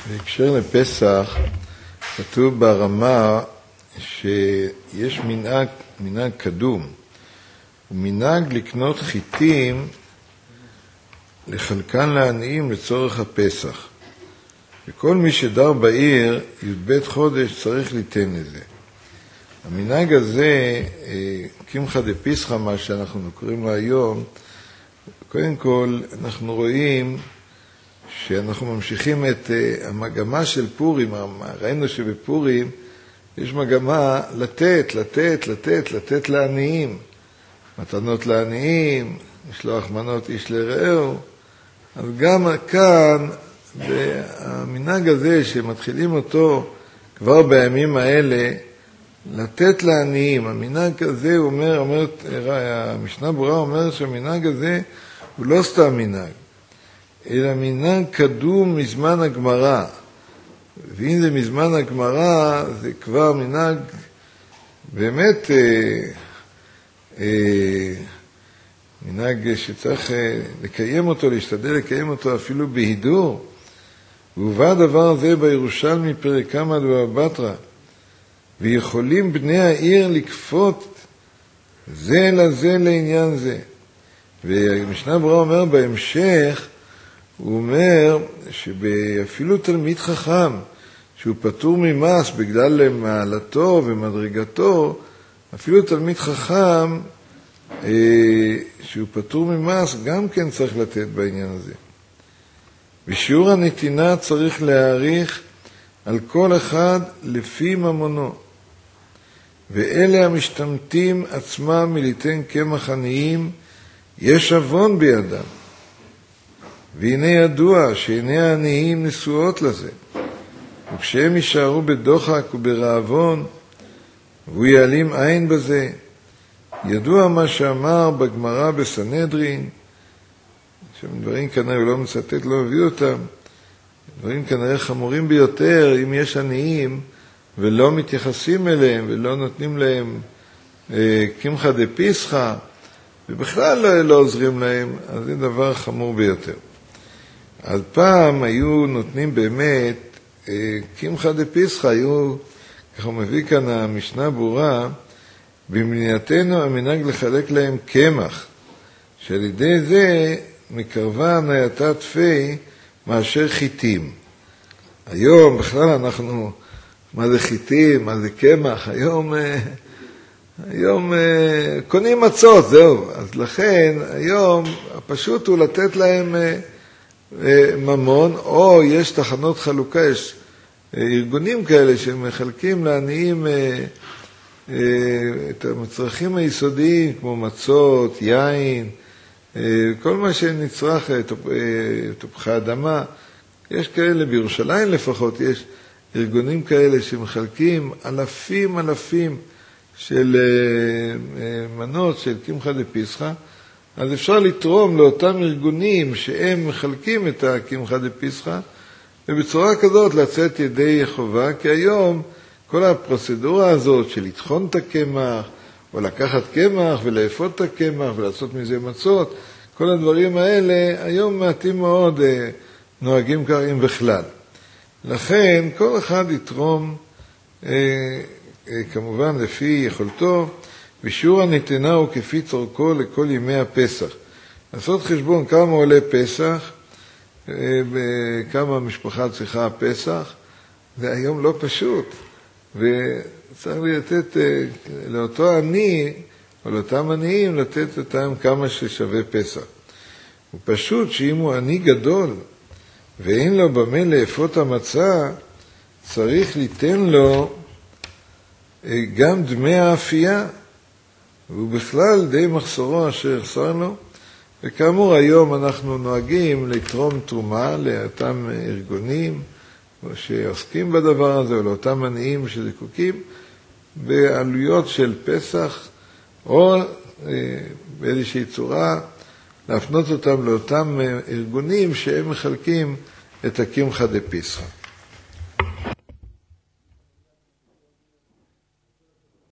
בהקשר לפסח כתוב ברמה שיש מנהג קדום, ומנהג לקנות חיטים לחלקן לעניים לצורך הפסח. וכל מי שדר בעיר י"ב חודש צריך ליתן לזה. המנהג הזה, קמחא דפסחא, מה שאנחנו קוראים לו היום, קודם כל אנחנו רואים שאנחנו ממשיכים את המגמה של פורים. ראינו שבפורים יש מגמה לתת לעניים, מתנות לעניים, לשלוח מנות איש לרעהו. אז גם כאן, המנהג הזה שמתחילים אותו כבר בימים האלה, לתת לעניים, המנהג הזה המשנה ברורה אומרת שהמנהג הזה הוא לא סתם מנהג, אלא מנהג קדום מזמן הגמרא. ואם זה מזמן הגמרא, זה כבר מנהג באמת מנהג שצריך לקיים אותו, להשתדל לקיים אותו אפילו בהידור. והובא הדבר הזה בירושלמי פרק כמא בבא בתרא, ויכולים בני העיר לקפות זה לזה לעניין זה. והמשנה ברורה אומר בהמשך, הוא אומר שאפילו תלמיד חכם שהוא פטור ממס בגלל מעלתו ומדרגתו, אפילו תלמיד חכם שהוא פטור ממס גם כן צריך לתת בעניין הזה. ושיעור הנתינה צריך להעריך על כל אחד לפי ממונו. ואלה המשתמטים עצמם מליתן קמח עניים, יש אבון בידם. והנה ידוע שעיני העניים נשואות לזה. וכשהם יישארו בדוחק וברעבון, והוא יעלים עין בזה, ידוע מה שאמר בגמרא בסנהדרין, שדברים כנראה הוא לא מצטט, לא מביא אותם, דברים כנראה חמורים ביותר, אם יש עניים ולא מתייחסים אליהם ולא נותנים להם קמחא דפסחא, ובכלל לא עוזרים להם, אז זה דבר חמור ביותר. אז פעם היו נותנים באמת קמחא דפסחא, ככה מביא כאן המשנה ברורה, במדינתנו המנהג לחלק להם קמח, שעל ידי זה מקרבה נייתה תפי מאשר חיטים. היום בכלל אנחנו, מה זה חיטים, מה זה קמח, היום קונים מצות, זהו. אז לכן היום הפשוט הוא לתת להם ממון, או יש תחנות חלוקה, יש ארגונים כאלה שמחלקים לעניים את המצרכים היסודיים, כמו מצות, יין, כל מה שנצרך, תפוחי אדמה. יש כאלה, בירושלים לפחות, יש ארגונים כאלה שמחלקים אלפים של מנות של קמחא דפסחא. אז אפשר לתרום לאותם ארגונים שהם מחלקים את הקמחא דפסחא, ובצורה כזאת לצאת ידי חובה, כי היום כל הפרוצדורה הזאת של לטחון את הקמח, או לקחת קמח ולאפות את הקמח ולעשות מזה מצות, כל הדברים האלה היום מעטים מאוד נוהגים קרים בכלל. לכן כל אחד יתרום כמובן לפי יכולתו, ושיעור הנתינה הוא כפי צורכו לכל ימי הפסח. לעשות חשבון כמה עולה פסח, כמה משפחה צריכה פסח, זה היום לא פשוט. וצריך לתת לאותו עני, או לאותם עניים, לתת אותם כמה ששווה פסח. הוא פשוט שאם הוא עני גדול, ואין לו במה לאפות המצה, צריך ליתן לו גם דמי האפייה, והוא בכלל די מחסורו אשר יחסר לו. וכאמור היום אנחנו נוהגים לתרום תרומה לאותם ארגונים שעוסקים בדבר הזה, או לאותם עניים שזקוקים, בעלויות של פסח, או באיזושהי צורה להפנות אותם לאותם ארגונים שהם מחלקים את הקמחא דפסחא.